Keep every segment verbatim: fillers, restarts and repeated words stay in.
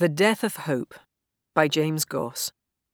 The Death of Hope by James Goss.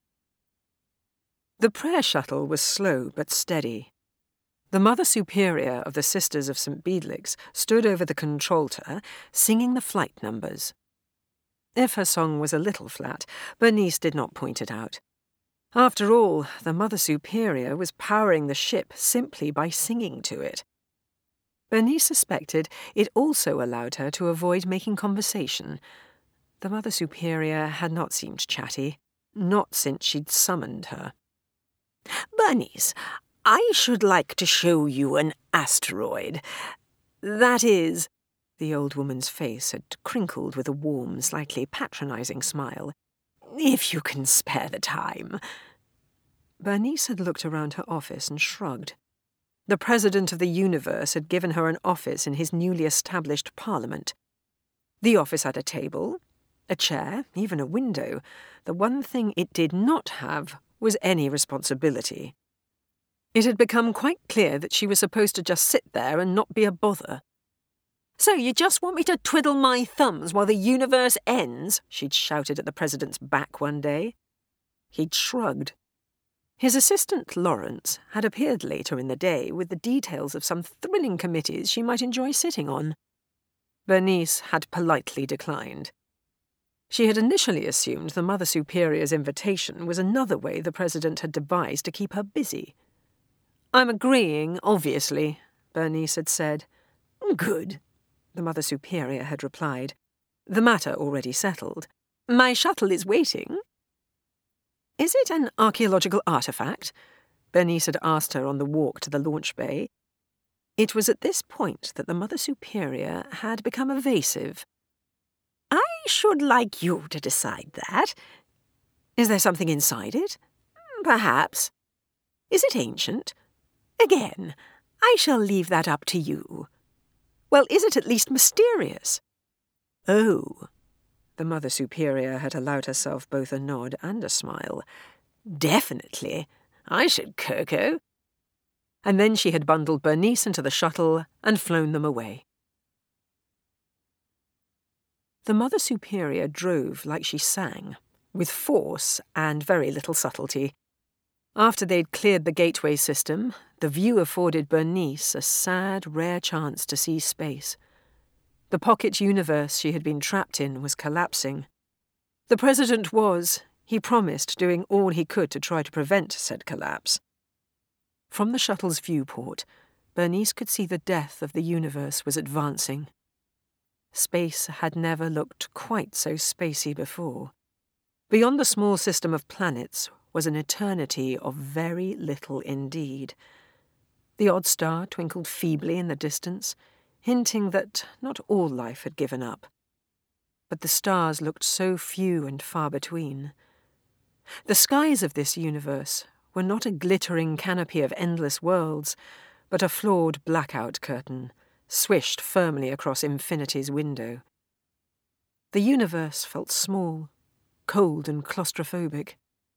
The prayer shuttle was slow but steady. The Mother Superior of the Sisters of Saint Beedlix stood over the control-tower, singing the flight numbers. If her song was a little flat, Bernice did not point it out. After all, the Mother Superior was powering the ship simply by singing to it. Bernice suspected it also allowed her to avoid making conversation. The Mother Superior had not seemed chatty, not since she'd summoned her. "Bernice, I should like to show you an asteroid. That is—" The old woman's face had crinkled with a warm, slightly patronizing smile. "If you can spare the time." Bernice had looked around her office and shrugged. The President of the Universe had given her an office in his newly established Parliament. The office had a table, a chair, even a window. The one thing it did not have was any responsibility. It had become quite clear that she was supposed to just sit there and not be a bother. "So you just want me to twiddle my thumbs while the universe ends?" she'd shouted at the President's back one day. He'd shrugged. His assistant, Lawrence, had appeared later in the day with the details of some thrilling committees she might enjoy sitting on. Bernice had politely declined. She had initially assumed the Mother Superior's invitation was another way the President had devised to keep her busy. "I'm agreeing, obviously," Bernice had said. "Good," the Mother Superior had replied, the matter already settled. "My shuttle is waiting." "Is it an archaeological artifact?" Bernice had asked her on the walk to the launch bay. It was at this point that the Mother Superior had become evasive. "I should like you to decide that." "Is there something inside it?" "Perhaps." "Is it ancient?" "Again, I shall leave that up to you." "Well, is it at least mysterious?" "Oh." The Mother Superior had allowed herself both a nod and a smile. "Definitely. I should cocoa." And then she had bundled Bernice into the shuttle and flown them away. The Mother Superior drove like she sang, with force and very little subtlety. After they'd cleared the gateway system, the view afforded Bernice a sad, rare chance to see space. The pocket universe she had been trapped in was collapsing. The President was, he promised, doing all he could to try to prevent said collapse. From the shuttle's viewport, Bernice could see the death of the universe was advancing. Space had never looked quite so spacey before. Beyond the small system of planets was an eternity of very little indeed. The odd star twinkled feebly in the distance, hinting that not all life had given up. But the stars looked so few and far between. The skies of this universe were not a glittering canopy of endless worlds, but a flawed blackout curtain, swished firmly across infinity's window. The universe felt small, cold and claustrophobic.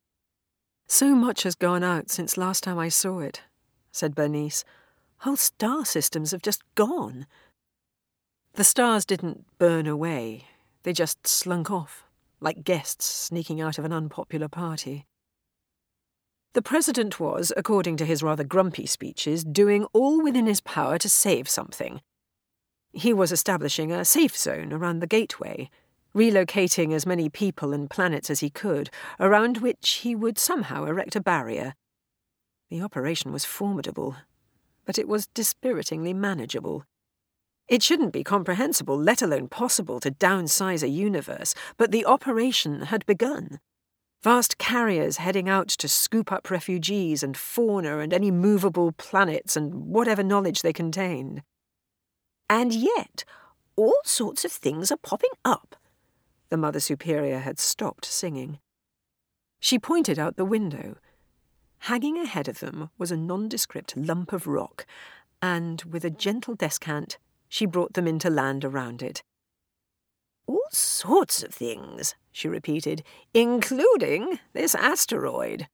"So much has gone out since last time I saw it," said Bernice. "Whole star systems have just gone." The stars didn't burn away. They just slunk off, like guests sneaking out of an unpopular party. The President was, according to his rather grumpy speeches, doing all within his power to save something. He was establishing a safe zone around the gateway, relocating as many people and planets as he could, around which he would somehow erect a barrier. The operation was formidable, but it was dispiritingly manageable. It shouldn't be comprehensible, let alone possible, to downsize a universe, but the operation had begun. Vast carriers heading out to scoop up refugees and fauna and any movable planets and whatever knowledge they contained. "And yet, all sorts of things are popping up." The Mother Superior had stopped singing. She pointed out the window. Hanging ahead of them was a nondescript lump of rock, and with a gentle descant, she brought them into land around it. "All sorts of things," she repeated, "including this asteroid."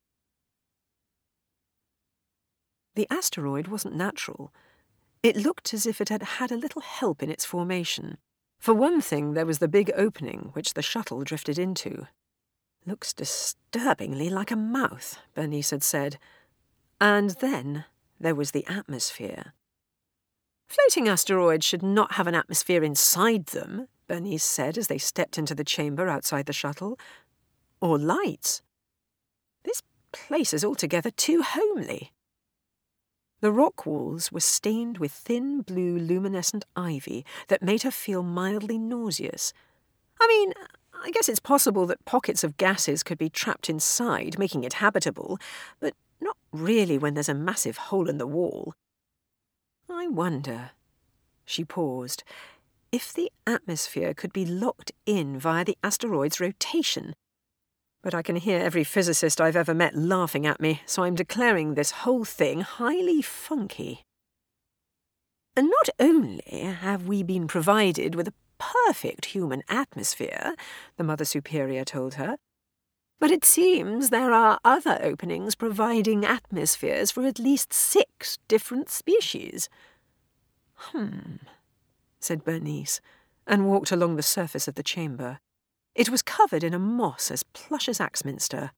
The asteroid wasn't natural. It looked as if it had had a little help in its formation. For one thing, there was the big opening which the shuttle drifted into. "Looks disturbingly like a mouth," Bernice had said. And then there was the atmosphere. "Floating asteroids should not have an atmosphere inside them," Bernice said as they stepped into the chamber outside the shuttle. "Or lights. This place is altogether too homely." The rock walls were stained with thin blue luminescent ivy that made her feel mildly nauseous. I mean, I guess it's possible that pockets of gases could be trapped inside, making it habitable, but not really when there's a massive hole in the wall. I wonder, she paused, if the atmosphere could be locked in via the asteroid's rotation. But I can hear every physicist I've ever met laughing at me, so I'm declaring this whole thing highly funky. And not only have we been provided with a perfect human atmosphere, the Mother Superior told her, but it seems there are other openings providing atmospheres for at least six different species. Hmm, said Bernice, and walked along the surface of the chamber. It was covered in a moss as plush as Axminster.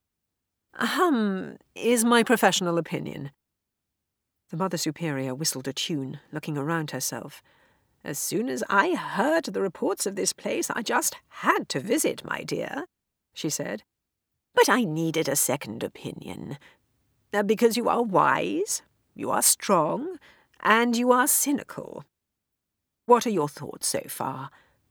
Hum is my professional opinion. The Mother Superior whistled a tune, looking around herself. As soon as I heard the reports of this place, I just had to visit, my dear, she said. But I needed a second opinion. Because you are wise, you are strong, and you are cynical. What are your thoughts so far?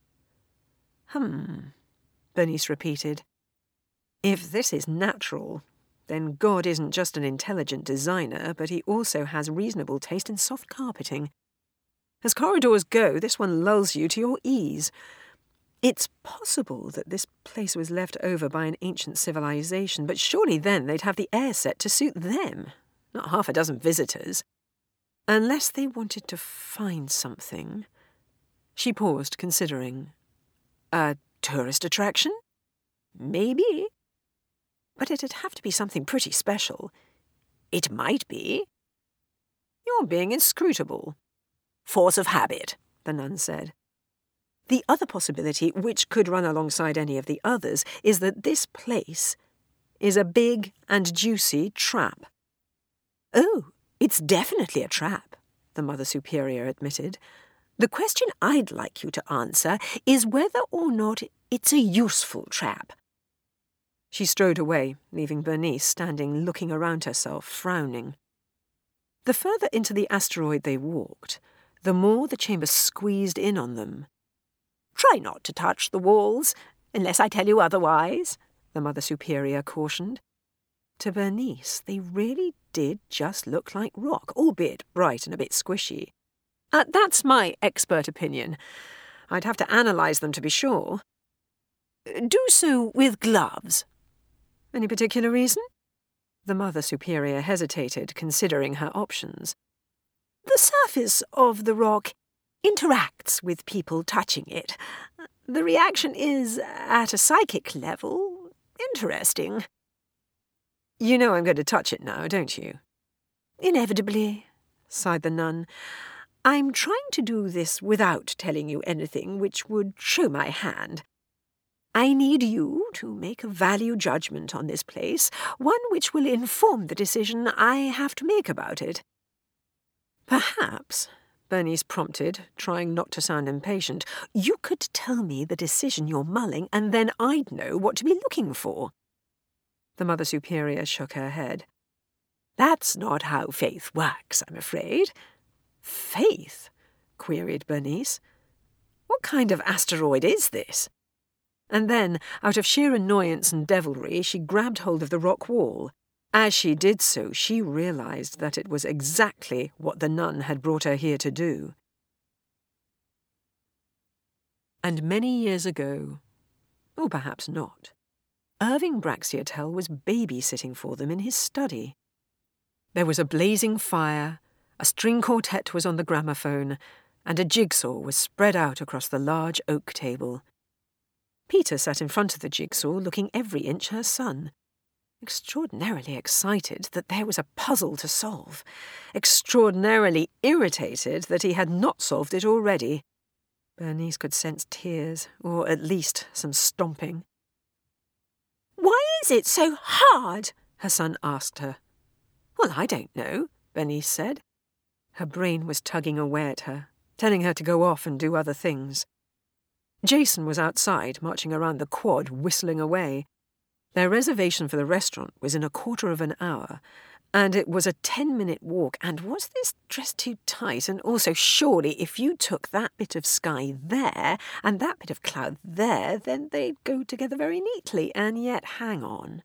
Hmm, Bernice repeated. If this is natural, then God isn't just an intelligent designer, but he also has reasonable taste in soft carpeting. As corridors go, this one lulls you to your ease. It's possible that this place was left over by an ancient civilization, but surely then they'd have the air set to suit them, not half a dozen visitors. Unless they wanted to find something. She paused, considering. A tourist attraction? Maybe. But it'd have to be something pretty special. It might be. You're being inscrutable. Force of habit, the nun said. The other possibility, which could run alongside any of the others, is that this place is a big and juicy trap. Oh, it's definitely a trap, the Mother Superior admitted. The question I'd like you to answer is whether or not it's a useful trap. She strode away, leaving Bernice standing looking around herself, frowning. The further into the asteroid they walked, the more the chamber squeezed in on them. Try not to touch the walls, unless I tell you otherwise, the Mother Superior cautioned. To Bernice, they really did just look like rock, albeit bright and a bit squishy. Uh, that's my expert opinion. I'd have to analyse them to be sure. Do so with gloves. Any particular reason? The Mother Superior hesitated, considering her options. The surface of the rock interacts with people touching it. The reaction is, at a psychic level, interesting. You know I'm going to touch it now, don't you? Inevitably, sighed the nun. I'm trying to do this without telling you anything which would show my hand. I need you to make a value judgment on this place, one which will inform the decision I have to make about it. Perhaps, Bernice prompted, trying not to sound impatient, you could tell me the decision you're mulling, and then I'd know what to be looking for. The Mother Superior shook her head. That's not how faith works, I'm afraid. Faith? Queried Bernice. What kind of asteroid is this? And then, out of sheer annoyance and devilry, she grabbed hold of the rock wall. As she did so, she realised that it was exactly what the nun had brought her here to do. And many years ago, or perhaps not, Irving Braxiatel was babysitting for them in his study. There was a blazing fire, a string quartet was on the gramophone, and a jigsaw was spread out across the large oak table. Peter sat in front of the jigsaw, looking every inch her son. Extraordinarily excited that there was a puzzle to solve. Extraordinarily irritated that he had not solved it already. Bernice could sense tears, or at least some stomping. "Why is it so hard?" her son asked her. "Well, I don't know," Bernice said. Her brain was tugging away at her, telling her to go off and do other things. Jason was outside, marching around the quad, whistling away. Their reservation for the restaurant was in a quarter of an hour, and it was a ten-minute walk, and was this dress too tight? And also, surely, if you took that bit of sky there and that bit of cloud there, then they'd go together very neatly, and yet, hang on.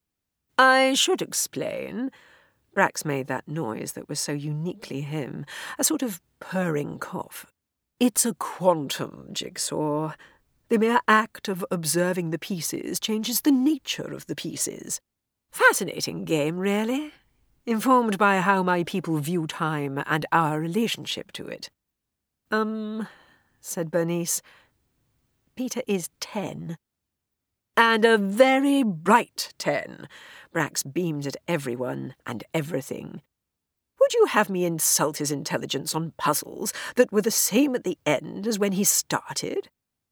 I should explain. Brax made that noise that was so uniquely him, a sort of purring cough. It's a quantum jigsaw. The mere act of observing the pieces changes the nature of the pieces. Fascinating game, really. Informed by how my people view time and our relationship to it. Um, said Bernice. Peter is ten. And a very bright ten. Brax beamed at everyone and everything. Would you have me insult his intelligence on puzzles that were the same at the end as when he started?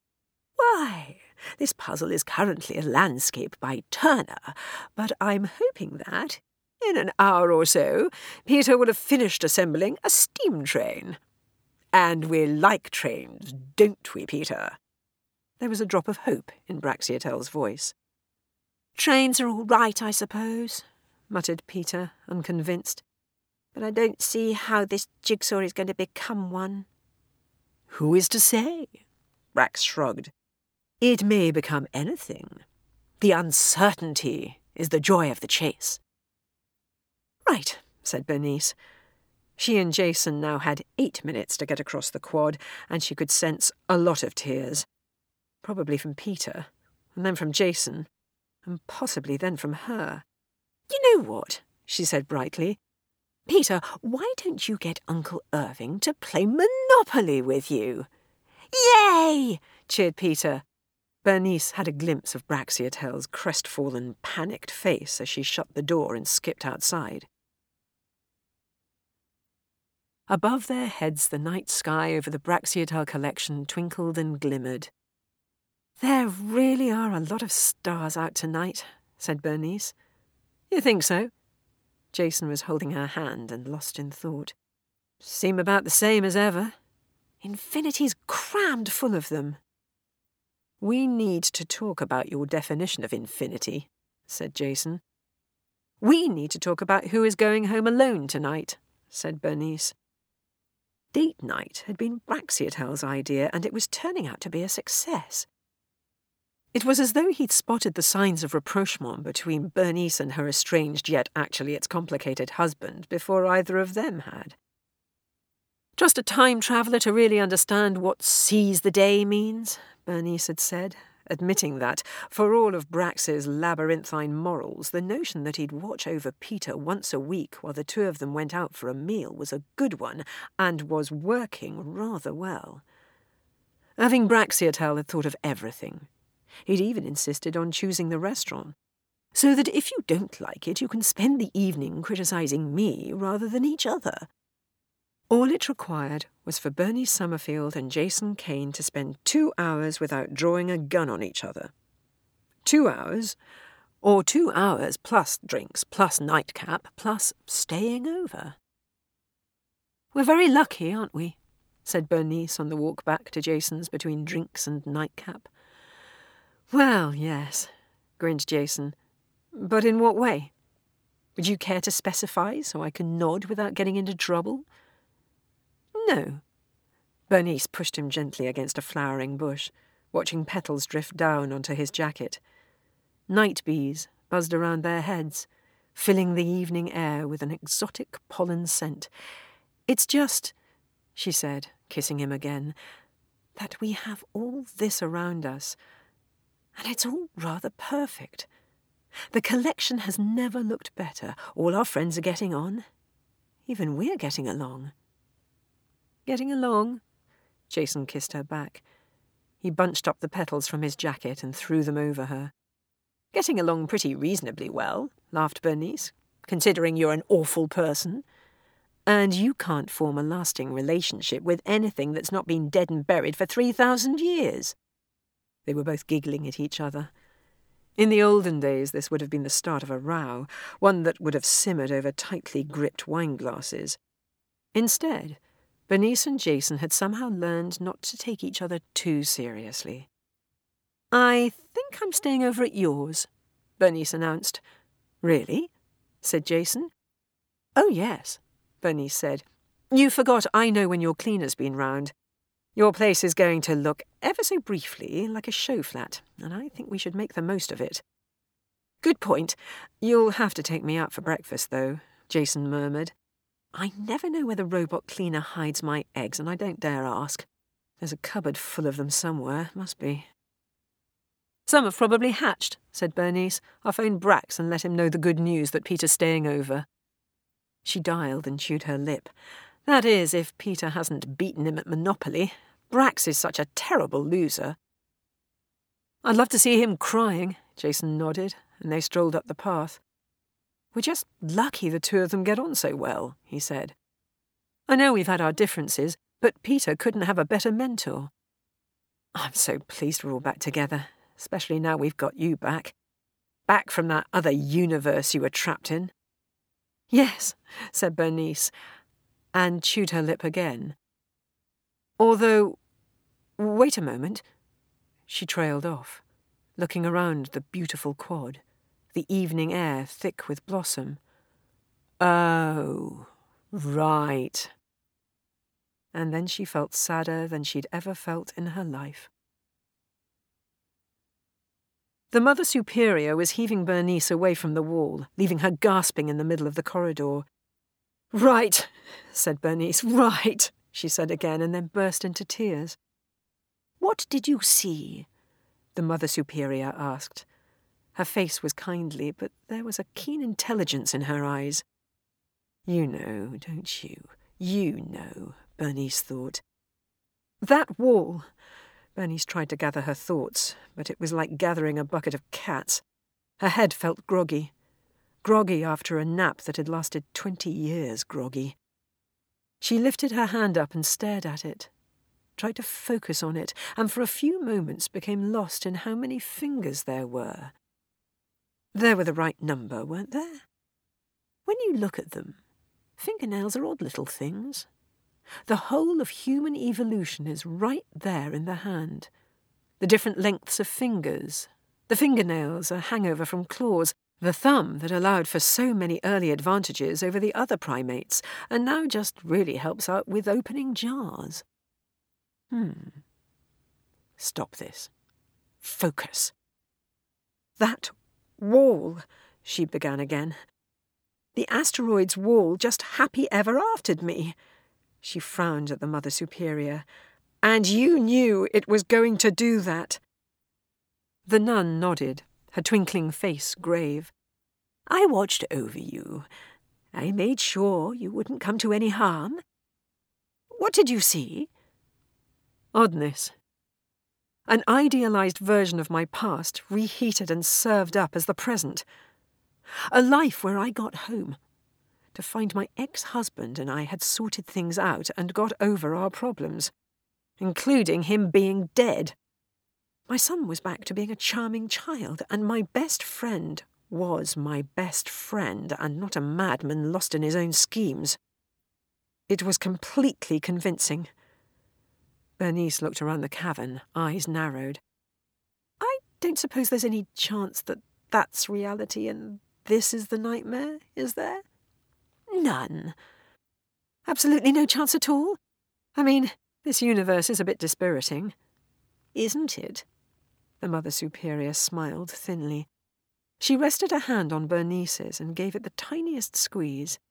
Why, this puzzle is currently a landscape by Turner, but I'm hoping that, in an hour or so, Peter will have finished assembling a steam train. And we like trains, don't we, Peter? There was a drop of hope in Braxiatel's voice. "Trains are all right, I suppose," muttered Peter, unconvinced. "But I don't see how this jigsaw is going to become one." "Who is to say?" Brax shrugged. "It may become anything. The uncertainty is the joy of the chase." "Right," said Bernice. She and Jason now had eight minutes to get across the quad, and she could sense a lot of tears. Probably from Peter, and then from Jason, and possibly then from her. "You know what?" she said brightly. "Peter, why don't you get Uncle Irving to play Monopoly with you?" "Yay!" cheered Peter. Bernice had a glimpse of Braxiatel's crestfallen, panicked face as she shut the door and skipped outside. Above their heads, the night sky over the Braxiatel collection twinkled and glimmered. "There really are a lot of stars out tonight," said Bernice. "You think so?" Jason was holding her hand and lost in thought. "Seem about the same as ever. Infinity's crammed full of them." "We need to talk about your definition of infinity," said Jason. "We need to talk about who is going home alone tonight," said Bernice. Date night had been Braxiatel's idea, and it was turning out to be a success. It was as though he'd spotted the signs of rapprochement between Bernice and her estranged yet actually its complicated husband before either of them had. "Just a time traveller to really understand what seize the day means," Bernice had said, admitting that, for all of Brax's labyrinthine morals, the notion that he'd watch over Peter once a week while the two of them went out for a meal was a good one and was working rather well. Irving Braxiatel had thought of everything. He'd even insisted on choosing the restaurant, so that if you don't like it, you can spend the evening criticising me rather than each other. All it required was for Bernice Summerfield and Jason Kane to spend two hours without drawing a gun on each other. Two hours, or two hours plus drinks, plus nightcap, plus staying over. "We're very lucky, aren't we?" said Bernice on the walk back to Jason's between drinks and nightcap. "Well, yes," grinned Jason. "But in what way? Would you care to specify so I can nod without getting into trouble?" "No." Bernice pushed him gently against a flowering bush, watching petals drift down onto his jacket. Night bees buzzed around their heads, filling the evening air with an exotic pollen scent. "It's just," she said, kissing him again, "that we have all this around us, and it's all rather perfect. The collection has never looked better. All our friends are getting on. Even we're getting along." "Getting along?" Jason kissed her back. He bunched up the petals from his jacket and threw them over her. "Getting along pretty reasonably well," laughed Bernice, "considering you're an awful person. And you can't form a lasting relationship with anything that's not been dead and buried for three thousand years. They were both giggling at each other. In the olden days, this would have been the start of a row, one that would have simmered over tightly gripped wine glasses. Instead, Bernice and Jason had somehow learned not to take each other too seriously. "I think I'm staying over at yours," Bernice announced. "Really?" said Jason. "Oh, yes," Bernice said. "You forgot I know when your cleaner's been round. Your place is going to look, ever so briefly, like a show flat, and I think we should make the most of it." "Good point. You'll have to take me out for breakfast, though," Jason murmured. "I never know where the robot cleaner hides my eggs, and I don't dare ask. There's a cupboard full of them somewhere, must be." "Some have probably hatched," said Bernice. "I'll phone Brax and let him know the good news that Peter's staying over." She dialed and chewed her lip. That is, if Peter hasn't beaten him at Monopoly. Brax is such a terrible loser. "I'd love to see him crying," Jason nodded, and they strolled up the path. "We're just lucky the two of them get on so well," he said. "I know we've had our differences, but Peter couldn't have a better mentor. I'm so pleased we're all back together, especially now we've got you back. Back from that other universe you were trapped in." "Yes," said Bernice, and chewed her lip again. "Although, wait a moment." She trailed off, looking around the beautiful quad, the evening air thick with blossom. "Oh, right." And then she felt sadder than she'd ever felt in her life. The Mother Superior was heaving Bernice away from the wall, leaving her gasping in the middle of the corridor. "Right," said Bernice. "Right," she said again, and then burst into tears. "What did you see?" the Mother Superior asked. Her face was kindly, but there was a keen intelligence in her eyes. "You know, don't you? You know," Bernice thought. "That wall." Bernice tried to gather her thoughts, but it was like gathering a bucket of cats. Her head felt groggy. Groggy after a nap that had lasted twenty years groggy. She lifted her hand up and stared at it, tried to focus on it, and for a few moments became lost in how many fingers there were. There were the right number, weren't there? When you look at them, fingernails are odd little things. The whole of human evolution is right there in the hand. The different lengths of fingers, the fingernails a hangover from claws, the thumb that allowed for so many early advantages over the other primates, and now just really helps out with opening jars. Hmm. Stop this. Focus. "That wall," she began again. "The asteroid's wall just happy ever aftered me." She frowned at the Mother Superior. "And you knew it was going to do that." The nun nodded, her twinkling face grave. "I watched over you. I made sure you wouldn't come to any harm. What did you see?" "Oddness. An idealized version of my past reheated and served up as the present. A life where I got home, to find my ex-husband and I had sorted things out and got over our problems, including him being dead. My son was back to being a charming child, and my best friend was my best friend and not a madman lost in his own schemes. It was completely convincing." Bernice looked around the cavern, eyes narrowed. "I don't suppose there's any chance that that's reality and this is the nightmare, is there?" "None." "Absolutely no chance at all? I mean, this universe is a bit dispiriting." "Isn't it?" The Mother Superior smiled thinly. She rested a hand on Bernice's and gave it the tiniest squeeze.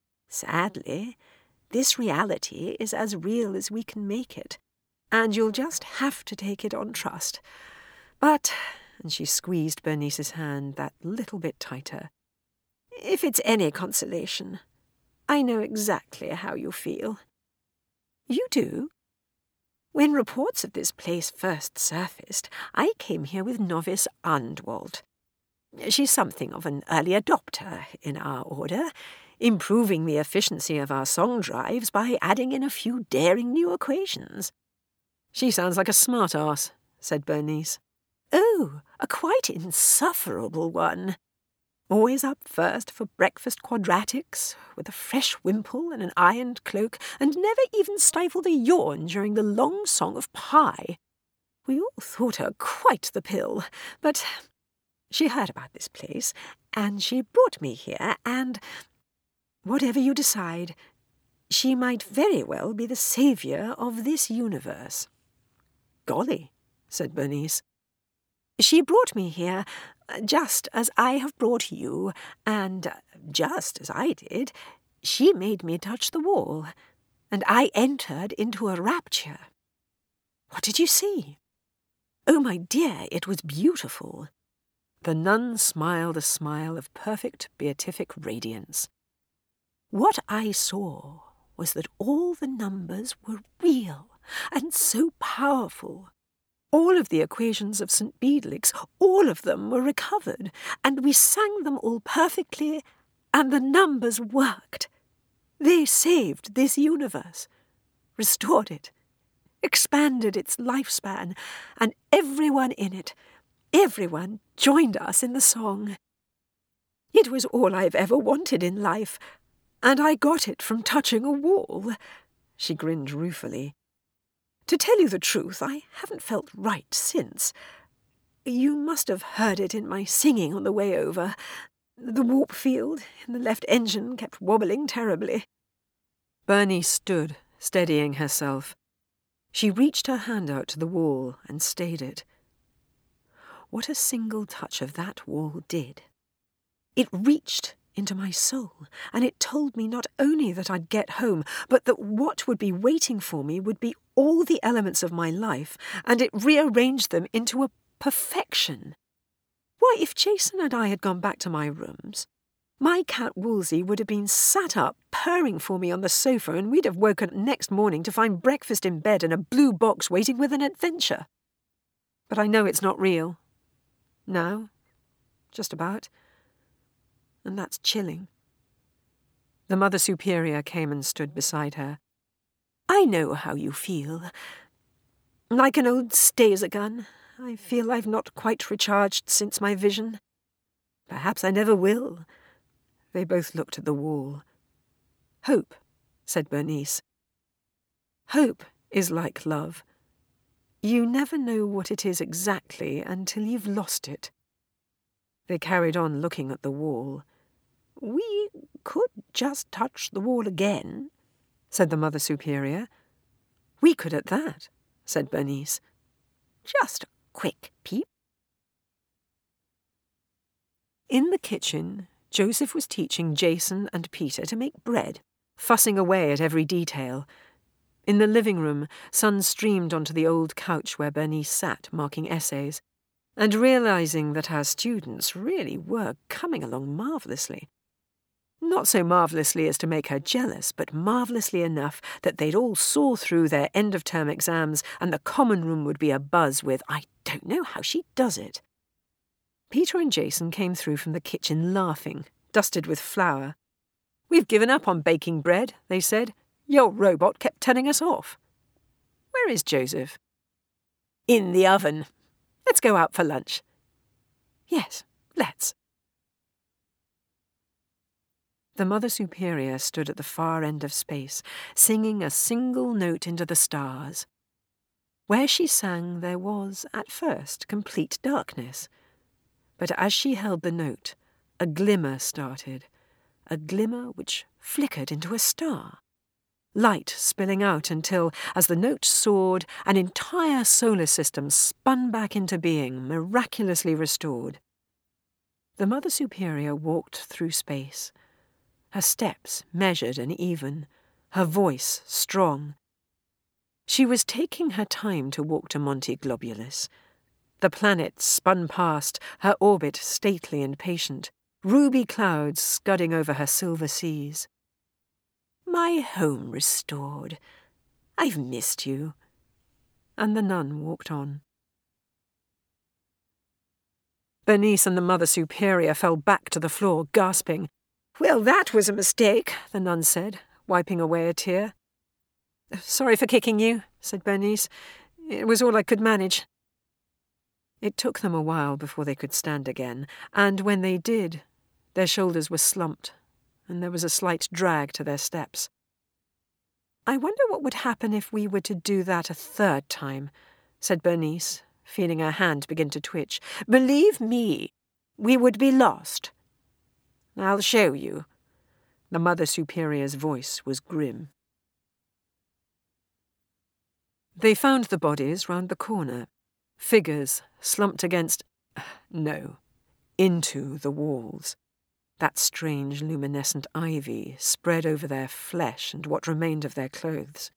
"Sadly, this reality is as real as we can make it, and you'll just have to take it on trust. But," and she squeezed Bernice's hand that little bit tighter, "if it's any consolation, I know exactly how you feel." "You do?" "When reports of this place first surfaced, I came here with Novice Andwald. She's something of an early adopter in our order. improving the efficiency of our song drives by adding in a few daring new equations." "She sounds like a smart ass," said Bernice. "Oh, a quite insufferable one. Always up first for breakfast quadratics, with a fresh wimple and an ironed cloak, and never even stifled a yawn during the long song of pi. We all thought her quite the pill, but she heard about this place, and she brought me here, and whatever you decide, she might very well be the saviour of this universe." "Golly," said Bernice. "She brought me here, just as I have brought you, and just as I did, she made me touch the wall, and I entered into a rapture." "What did you see?" "Oh, my dear, it was beautiful." The nun smiled a smile of perfect beatific radiance. "What I saw was that all the numbers were real and so powerful. All of the equations of Saint Bedelix, all of them were recovered, and we sang them all perfectly, and the numbers worked. They saved this universe, restored it, expanded its lifespan, and everyone in it, everyone joined us in the song. It was all I've ever wanted in life, and I got it from touching a wall." She grinned ruefully. "To tell you the truth, I haven't felt right since. You must have heard it in my singing on the way over. The warp field in the left engine kept wobbling terribly." Bernice stood, steadying herself. She reached her hand out to the wall and stayed it. What a single touch of that wall did! It reached into my soul, and it told me not only that I'd get home, but that what would be waiting for me would be all the elements of my life, and it rearranged them into a perfection. Why, if Jason and I had gone back to my rooms, my cat Woolsey would have been sat up, purring for me on the sofa, and we'd have woken up next morning to find breakfast in bed and a blue box waiting with an adventure. But I know it's not real. Now, just about. And that's chilling. The Mother Superior came and stood beside her. "I know how you feel. Like an old Staser gun. I feel I've not quite recharged since my vision. Perhaps I never will." They both looked at the wall. "Hope," said Bernice. "Hope is like love. You never know what it is exactly until you've lost it." They carried on looking at the wall. "We could just touch the wall again," said the Mother Superior. "We could at that," said Bernice. "Just a quick peep." In the kitchen, Joseph was teaching Jason and Peter to make bread, fussing away at every detail. In the living room, sun streamed onto the old couch where Bernice sat marking essays, and realizing that our students really were coming along marvellously. Not so marvellously as to make her jealous, but marvellously enough that they'd all soar through their end-of-term exams and the common room would be abuzz with, "I don't know how she does it." Peter and Jason came through from the kitchen laughing, dusted with flour. "We've given up on baking bread," they said. "Your robot kept telling us off." "Where is Joseph?" "In the oven. Let's go out for lunch." "Yes, let's." The Mother Superior stood at the far end of space, singing a single note into the stars. Where she sang there was, at first, complete darkness. But as she held the note, a glimmer started, a glimmer which flickered into a star. Light spilling out until, as the note soared, an entire solar system spun back into being, miraculously restored. The Mother Superior walked through space, her steps measured and even, her voice strong. She was taking her time to walk to Monte Globulus. The planet spun past, her orbit stately and patient, ruby clouds scudding over her silver seas. "My home restored. I've missed you." And the nun walked on. Bernice and the Mother Superior fell back to the floor, gasping. Well, that was a mistake, the nun said, wiping away a tear. Sorry for kicking you, said Bernice. It was all I could manage. It took them a while before they could stand again, and when they did, their shoulders were slumped, and there was a slight drag to their steps. I wonder what would happen if we were to do that a third time, said Bernice, feeling her hand begin to twitch. Believe me, we would be lost. I'll show you. The Mother Superior's voice was grim. They found the bodies round the corner, figures slumped against, no, into the walls. That strange luminescent ivy spread over their flesh and what remained of their clothes.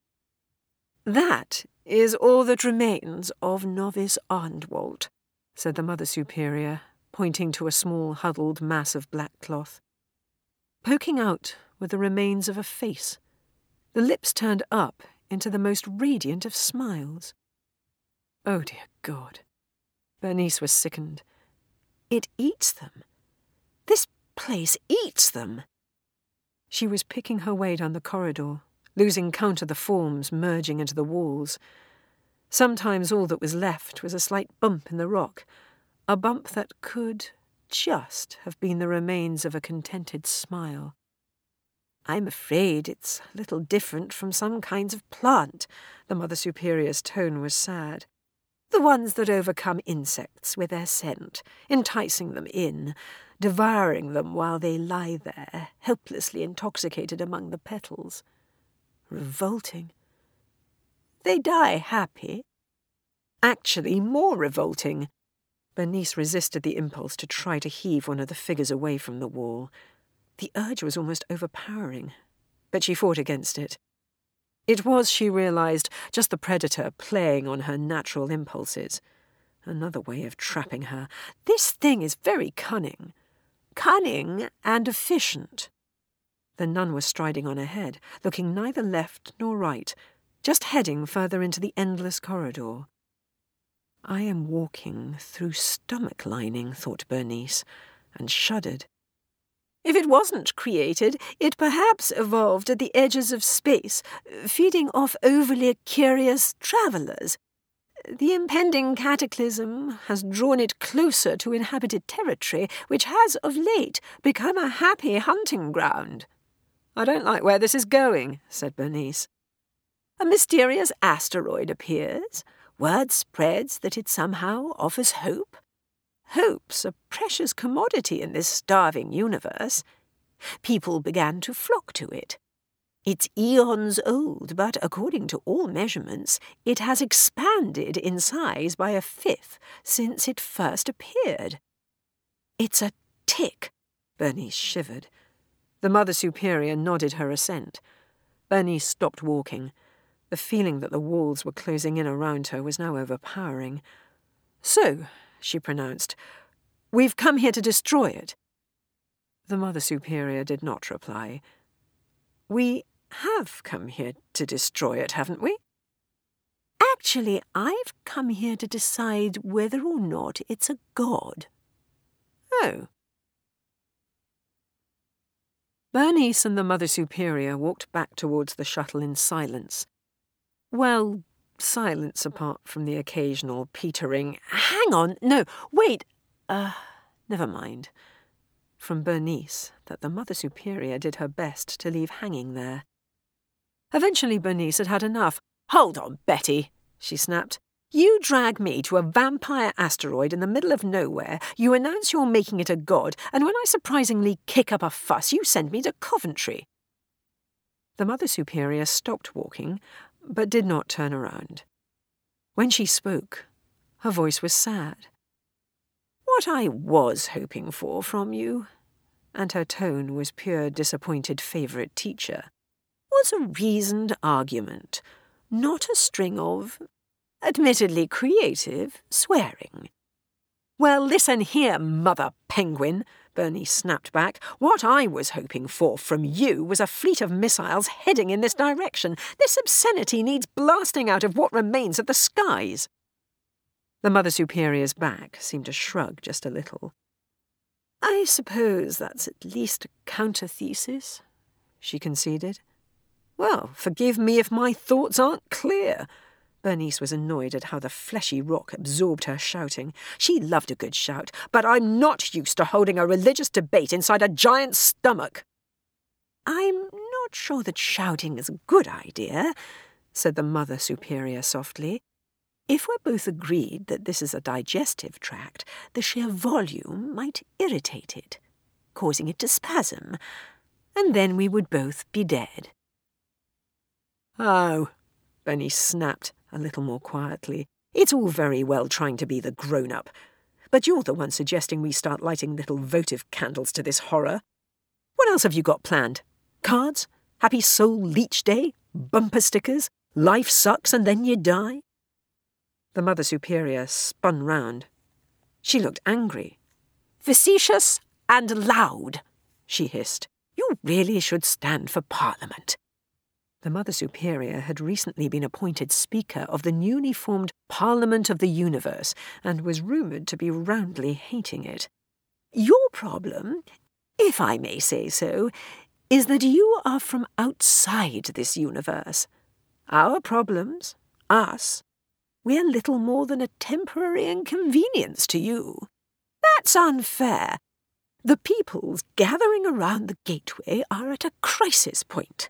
That is all that remains of Novice Arndwalt, said the Mother Superior, pointing to a small huddled mass of black cloth. Poking out were the remains of a face, the lips turned up into the most radiant of smiles. Oh, dear God. Bernice was sickened. It eats them. This place eats them. She was picking her way down the corridor, losing count of the forms merging into the walls. Sometimes all that was left was a slight bump in the rock, a bump that could just have been the remains of a contented smile. I'm afraid it's a little different from some kinds of plant. The Mother Superior's tone was sad. The ones that overcome insects with their scent, enticing them in, devouring them while they lie there, helplessly intoxicated among the petals. Revolting. They die happy. Actually, more revolting. Bernice resisted the impulse to try to heave one of the figures away from the wall. The urge was almost overpowering, but she fought against it. It was, she realized, just the predator playing on her natural impulses. Another way of trapping her. This thing is very cunning. Cunning and efficient. The nun was striding on ahead, looking neither left nor right, just heading further into the endless corridor. I am walking through stomach lining, thought Bernice, and shuddered. If it wasn't created, it perhaps evolved at the edges of space, feeding off overly curious travellers. The impending cataclysm has drawn it closer to inhabited territory, which has of late become a happy hunting ground. I don't like where this is going, said Bernice. A mysterious asteroid appears. Word spreads that it somehow offers hope. Hope's a precious commodity in this starving universe. People began to flock to it. It's eons old, but according to all measurements, it has expanded in size by a fifth since it first appeared. It's a tick. Bernice shivered. The Mother Superior nodded her assent. Bernice stopped walking. The feeling that the walls were closing in around her was now overpowering. So, she pronounced, we've come here to destroy it. The Mother Superior did not reply. We have come here to destroy it, haven't we? Actually, I've come here to decide whether or not it's a god. Oh. Bernice and the Mother Superior walked back towards the shuttle in silence. Well, silence apart from the occasional petering, hang on, no, wait, uh, never mind, from Bernice that the Mother Superior did her best to leave hanging there. Eventually Bernice had had enough. Hold on, Betty, she snapped. You drag me to a vampire asteroid in the middle of nowhere, you announce you're making it a god, and when I surprisingly kick up a fuss, you send me to Coventry. The Mother Superior stopped walking, but did not turn around. When she spoke, her voice was sad. What I was hoping for from you, and her tone was pure disappointed favourite teacher, was a reasoned argument, not a string of, admittedly creative, swearing. Well, listen here, Mother Penguin, Bernice snapped back. What I was hoping for from you was a fleet of missiles heading in this direction. This obscenity needs blasting out of what remains of the skies. The Mother Superior's back seemed to shrug just a little. I suppose that's at least a counter-thesis, she conceded. Well, forgive me if my thoughts aren't clear. Bernice was annoyed at how the fleshy rock absorbed her shouting. She loved a good shout, but I'm not used to holding a religious debate inside a giant's stomach. I'm not sure that shouting is a good idea, said the Mother Superior softly. If we're both agreed that this is a digestive tract, the sheer volume might irritate it, causing it to spasm, and then we would both be dead. Oh, Bernice snapped, a little more quietly. It's all very well trying to be the grown-up, but you're the one suggesting we start lighting little votive candles to this horror. What else have you got planned? Cards? Happy Soul Leech Day? Bumper stickers? Life sucks and then you die? The Mother Superior spun round. She looked angry. Facetious and loud, she hissed. You really should stand for Parliament. The Mother Superior had recently been appointed Speaker of the newly formed Parliament of the Universe and was rumoured to be roundly hating it. Your problem, if I may say so, is that you are from outside this universe. Our problems, us, we're little more than a temporary inconvenience to you. That's unfair. The peoples gathering around the gateway are at a crisis point.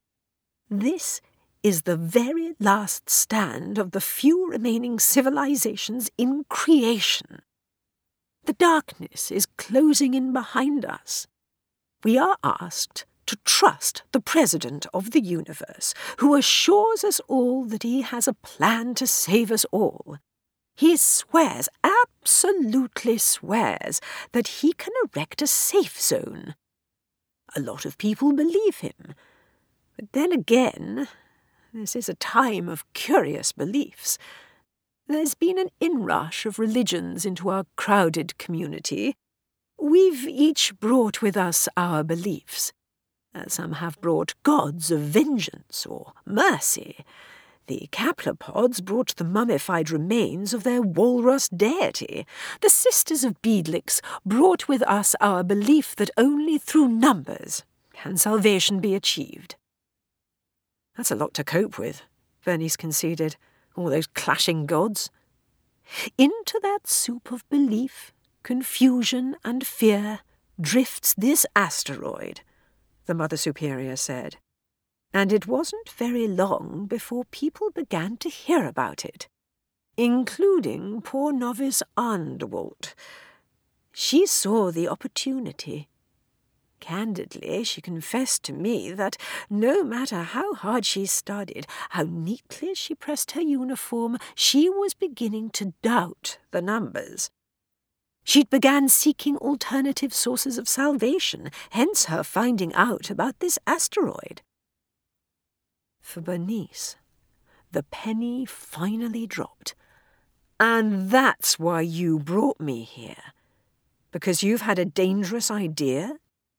This is the very last stand of the few remaining civilizations in creation. The darkness is closing in behind us. We are asked to trust the President of the universe, who assures us all that he has a plan to save us all. He swears, absolutely swears, that he can erect a safe zone. A lot of people believe him. But then again, this is a time of curious beliefs. There's been an inrush of religions into our crowded community. We've each brought with us our beliefs. Some have brought gods of vengeance or mercy. The Caplopods brought the mummified remains of their walrus deity. The Sisters of Beadlix brought with us our belief that only through numbers can salvation be achieved. That's a lot to cope with, Bernice conceded, all those clashing gods. Into that soup of belief, confusion and fear drifts this asteroid, the Mother Superior said. And it wasn't very long before people began to hear about it, including poor novice Arndewalt. She saw the opportunity. Candidly, she confessed to me that no matter how hard she studied, how neatly she pressed her uniform, she was beginning to doubt the numbers. She'd began seeking alternative sources of salvation, hence her finding out about this asteroid. For Bernice, the penny finally dropped. And that's why you brought me here? Because you've had a dangerous idea?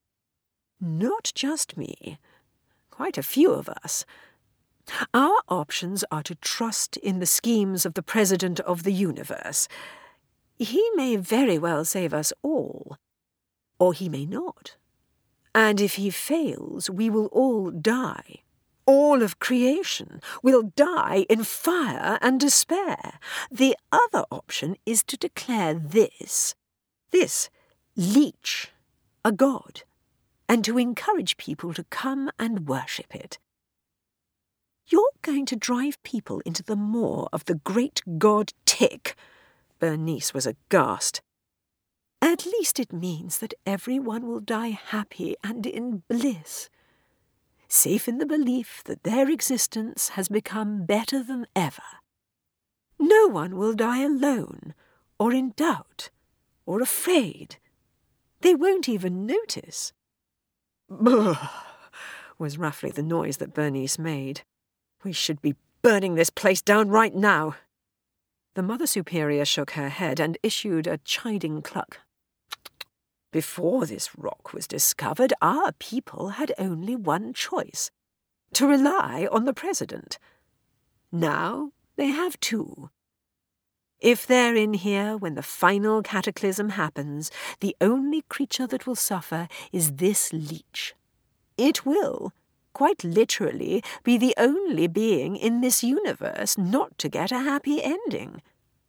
Not just me. Quite a few of us. Our options are to trust in the schemes of the President of the Universe. He may very well save us all, or he may not. And if he fails, we will all die. All of creation will die in fire and despair. The other option is to declare this, this leech, a god, and to encourage people to come and worship it. You're going to drive people into the maw of the great god Tick. Bernice was aghast. At least it means that everyone will die happy and in bliss, safe in the belief that their existence has become better than ever. No one will die alone, or in doubt, or afraid. They won't even notice. Brrr, was roughly the noise that Bernice made. We should be burning this place down right now. The Mother Superior shook her head and issued a chiding cluck. Before this rock was discovered, our people had only one choice, to rely on the President. Now they have two. If they're in here when the final cataclysm happens, the only creature that will suffer is this leech. It will, quite literally, be the only being in this universe not to get a happy ending.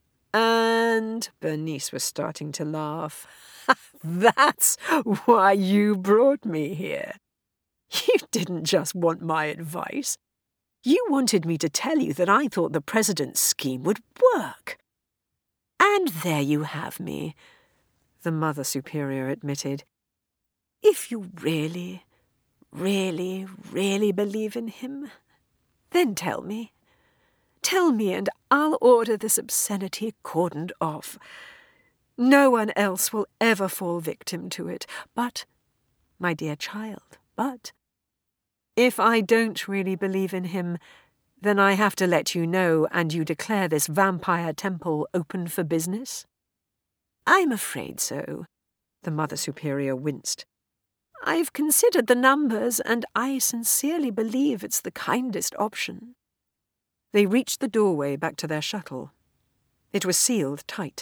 And Bernice was starting to laugh. That's why you brought me here. You didn't just want my advice. You wanted me to tell you that I thought the president's scheme would work. And there you have me, the Mother Superior admitted. If you really, really, really believe in him, then tell me. Tell me and I'll order this obscenity cordoned off. No one else will ever fall victim to it. But, my dear child, but, if I don't really believe in him, then I have to let you know and you declare this vampire temple open for business? I'm afraid so, the Mother Superior winced. I've considered the numbers and I sincerely believe it's the kindest option. They reached the doorway back to their shuttle. It was sealed tight.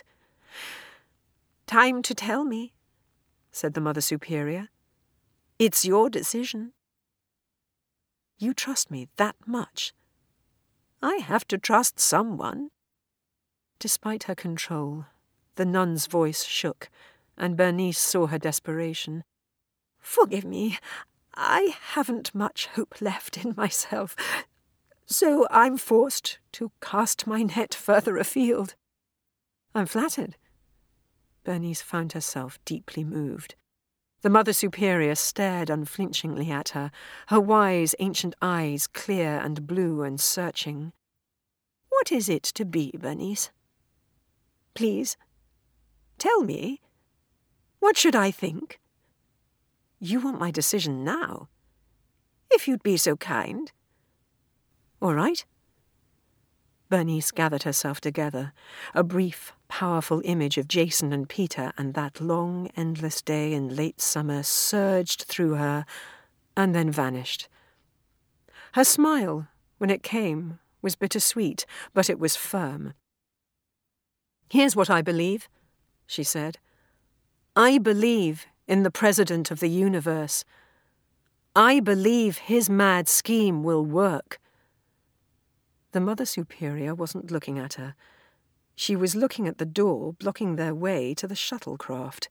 Time to tell me, said the Mother Superior. It's your decision. You trust me that much? I have to trust someone. Despite her control, the nun's voice shook, and Bernice saw her desperation. Forgive me, I haven't much hope left in myself, so I'm forced to cast my net further afield. I'm flattered. Bernice found herself deeply moved. The Mother Superior stared unflinchingly at her, her wise ancient eyes clear and blue and searching. What is it to be, Bernice? Please, tell me. What should I think? You want my decision now? If you'd be so kind. All right. Bernice gathered herself together. A brief, powerful image of Jason and Peter and that long, endless day in late summer surged through her and then vanished. Her smile, when it came, was bittersweet, but it was firm. Here's what I believe, she said. I believe in the President of the universe. I believe his mad scheme will work. The Mother Superior wasn't looking at her. She was looking at the door blocking their way to the shuttlecraft.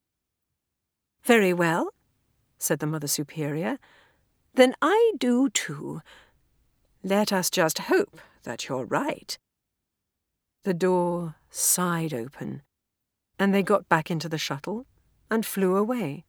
Very well, said the Mother Superior. Then I do too. Let us just hope that you're right. The door sighed open, and they got back into the shuttle and flew away.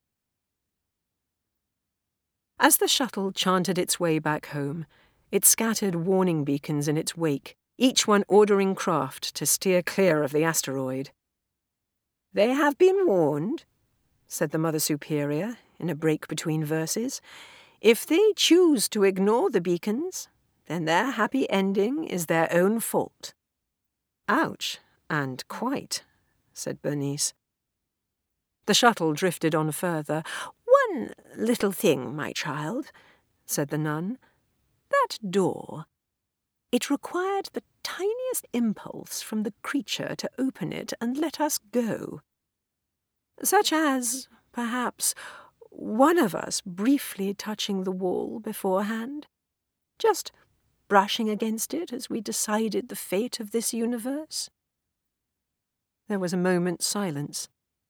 As the shuttle chanted its way back home, it scattered warning beacons in its wake, each one ordering craft to steer clear of the asteroid. They have been warned, said the Mother Superior in a break between verses. If they choose to ignore the beacons, then their happy ending is their own fault. Ouch, and quite, said Bernice. The shuttle drifted on further. One little thing, my child, said the nun. That door. It required the tiniest impulse from the creature to open it and let us go. Such as, perhaps, one of us briefly touching the wall beforehand, just brushing against it as we decided the fate of this universe. There was a moment's silence.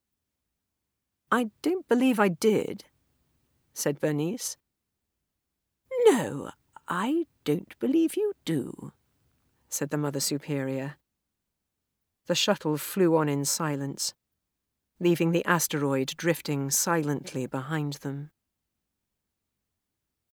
I don't believe I did, said Bernice. No, I don't believe you do, said the Mother Superior. The shuttle flew on in silence, leaving the asteroid drifting silently behind them.